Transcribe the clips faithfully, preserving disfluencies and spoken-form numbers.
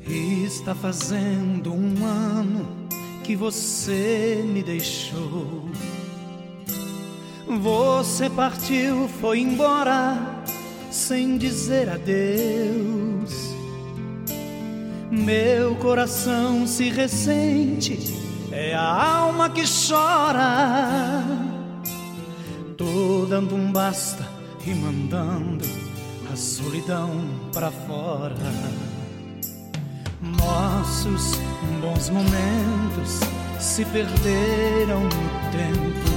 Está fazendo um ano que você me deixou. Você partiu, foi embora sem dizer adeus. Meu coração se ressente, é a alma que chora. Tô dando um basta e mandando a solidão pra fora. Nossos bons momentos se perderam no tempo.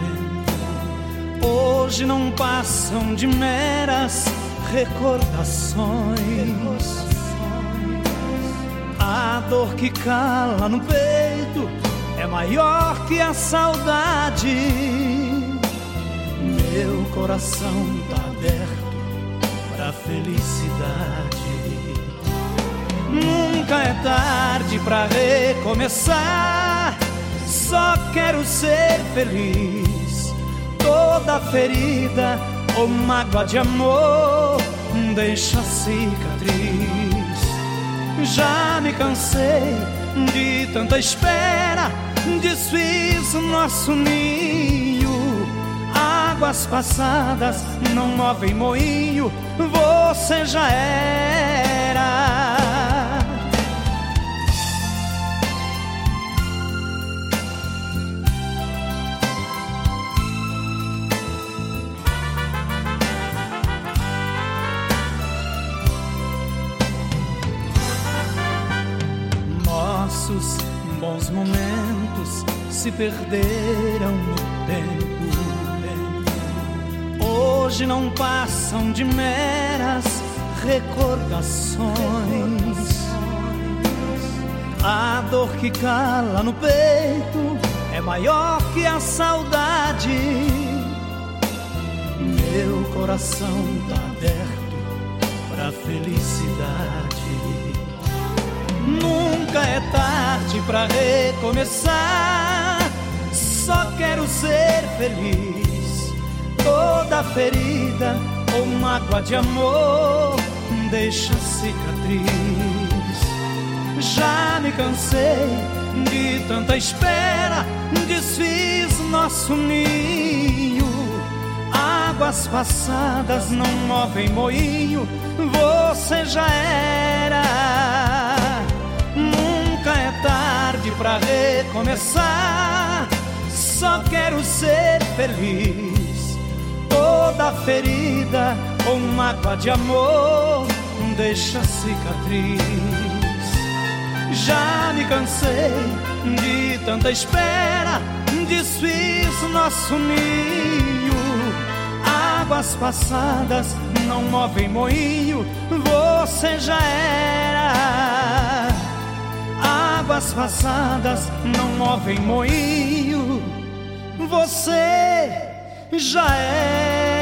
Hoje não passam de meras recordações. A dor que cala no peito é maior que a saudade. Meu coração tá aberto pra felicidade. Nunca é tarde pra recomeçar. Só quero ser feliz. Toda ferida ou mágoa de amor deixa cicatriz. Já me cansei de tanta espera. Desfiz nosso ninho. Águas passadas não movem moinho. Você já era. Nossos bons momentos se perderam no tempo. Hoje não passam de meras recordações. A dor que cala no peito é maior que a saudade. Meu coração tá aberto pra felicidade. Nunca é tarde pra recomeçar. Só quero ser feliz. Toda ferida ou mágoa de amor deixa cicatriz. Já me cansei de tanta espera. Desfiz nosso ninho. Águas passadas não movem moinho. Você já era. Nunca é tarde pra recomeçar. Só quero ser feliz. Toda ferida ou mágoa de amor deixa cicatriz. Já me cansei de tanta espera. Desfiz nosso ninho. Águas passadas não movem moinho. Você já era. Águas passadas não movem moinho. Você já é.